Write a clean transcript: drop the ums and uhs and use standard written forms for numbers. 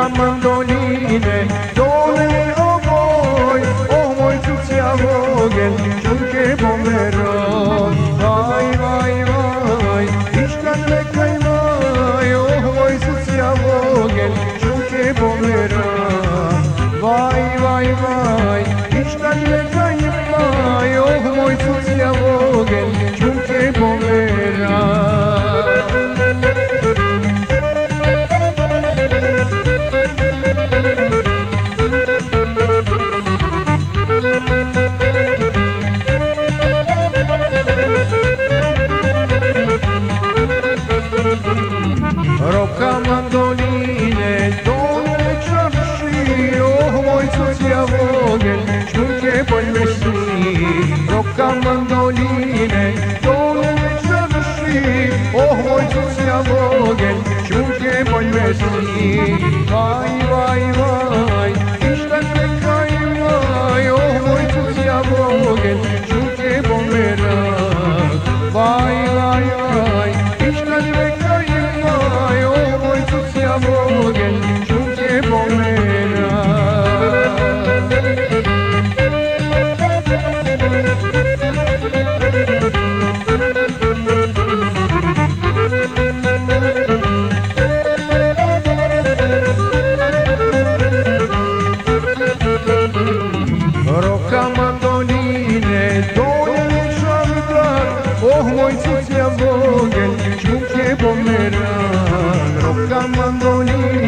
roka mandoline, dole oboj, oh moj cucja vogel, čunke pomeron. Vaj, vaj, vaj, iškan lekaj maj, oh moj cucja vogel, čunke pomeron. Vaj, vaj, vaj, iškan lekaj maj, oh moj cucja vogel, čunke pomeron. Roka mandoline, dole čarši, oh moj cucja vogel, čunke poljmesi. Roka mandoline, dole čarši, oh moj cucja vogel, čunke poljmesi. Vaj, vaj, vaj, ištan nekaj maj, oh moj cucja vogel, čunke pomerak. Vaj, vaj, vaj, ištan nekaj maj, oh moj cucja vogel, čunke pomerak. Roka mandoline, dole čardak, oh moj cucja vogel, čunke pomerak. Roka mandoline,